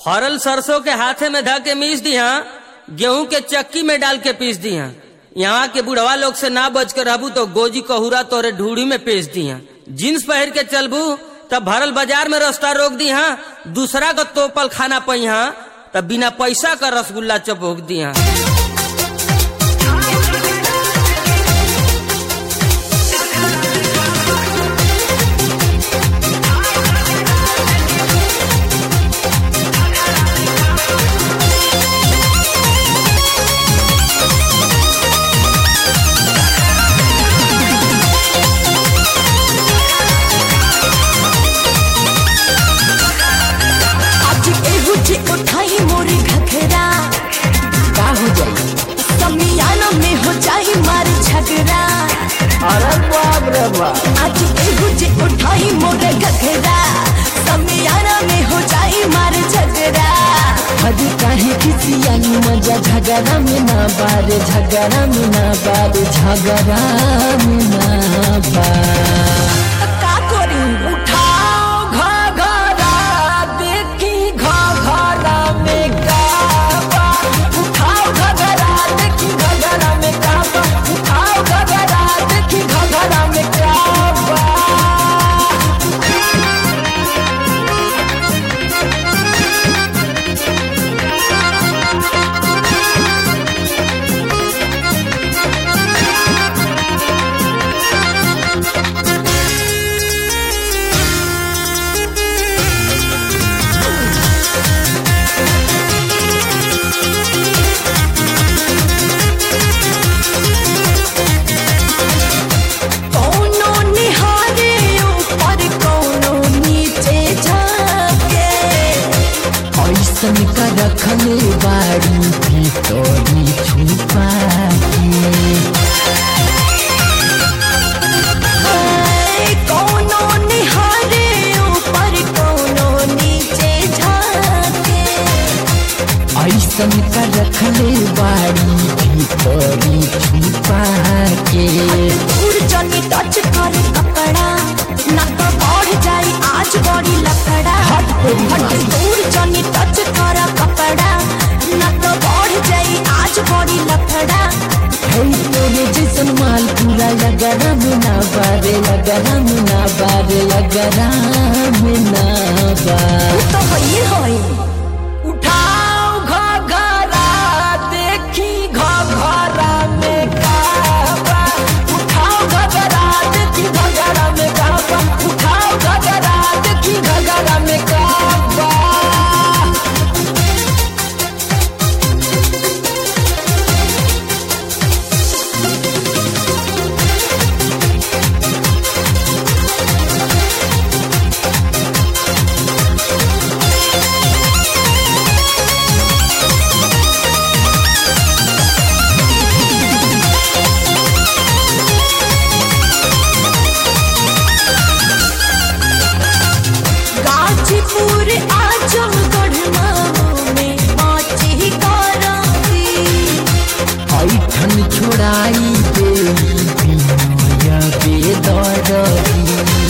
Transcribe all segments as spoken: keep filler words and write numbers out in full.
फरल सरसों के हाथे में धा के मीस दिया, गेहूं के चक्की में डाल के पीस दिया। यहाँ के बुढ़वा लोग से ना बच कर रहबू तो गोजी कहुरा तोरे ढूढ़ी में पेश दिया। जींस पहन के चलबू तब भरल बाजार में रास्ता रोक दिया, दूसरा को तोपल खाना पहिया तब बिना पैसा का रसगुल्ला चपोक दिया। उठाई मोरी घघरा का हो जाई समियाना में हो जाई मार झगड़ा। अरे बाप रे बाप, आज एगो जे उठाई मोरे घघरा समियाना में हो जाई मार झगड़ा। हदी काहे किसियानी मजा झगड़ा में ना बारे, झगड़ा में ना बारे, झगड़ा में ना बारे। का करी उठाओ घघरा देखी घघरा में काबा, उठाओ घघरा देखी घघरा में काबा, उठाओ घघरा देखी घघरा में काबा। का रखले बाड़ी भीतरी छुपा के, कोनो निहारे ऊपर कोनो नीचे झाके। ऐसन का रखले बाड़ी भीतरी छुपा के। दूर जनी टच करे कपड़ा ना तो बढ़ जाई आज बड़ी लफड़ा। हट दूर जनी टच कर कपड़ा ना तो बढ़ जाई आज बड़ी लफड़ा। तेरे जैसन माल पूरा लगरा में ना बारे, लगरा में ना बारे, लगरा में ना बारे। तो होई होई उठाओ घघरा देखी घघरा में काबा, उठाओ घघरा देखी घघरा में काबा, उठाओ घघरा देखी घघरा में काबा। गाजीपुर आजमगढ़ में माची कराती, ऐठन छोड़ाई देवी बिनोया बेदरदी।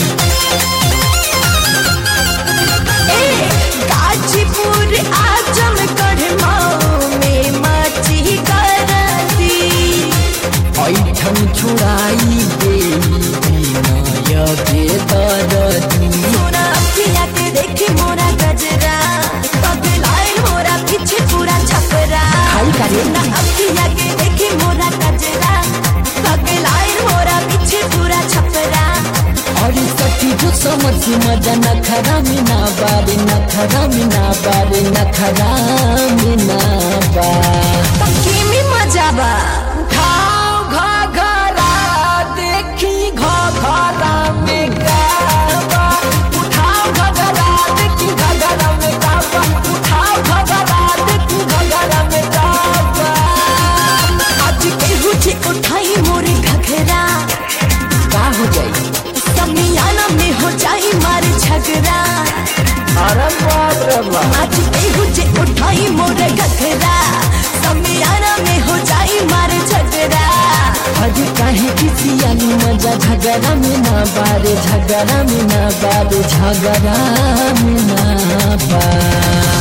ए गाजीपुर आजमगढ़ में माची कराती। ऐठन छोड़ाई देवी बिनोया बेदरदी। सोना अखिया के देखी मोरा गजरा, पगलाइल मोरा पीछे पूरा छपरा। खाई करे ना अखिया के देखी मोरा गजरा, पगलाइल मोरा पीछे पूरा छपरा। और सखी जो समझ मजा नखरा में ना बारे, नखरा में ना बारे, नखरा में ना बारे। तकी में मजा बा उठाओ घघरा देखी घघरा में काबा, उठाओ घघरा देखी घघरा में काबा, उठाओ घघरा देखी घघरा में काबा। आज केहू जे उठाई मोरे घघरा का हो जाई समियाना में हो जाई मार झगड़ा। अरे बाप रे बाप, आज केहू जे उठाई मोरे घघरा समियाना में हो जाई मार झगड़ा। हदी काहे किसियानी मजा झगड़ा में ना बारे, झगड़ा में ना बारे, झगड़ा में ना बारे।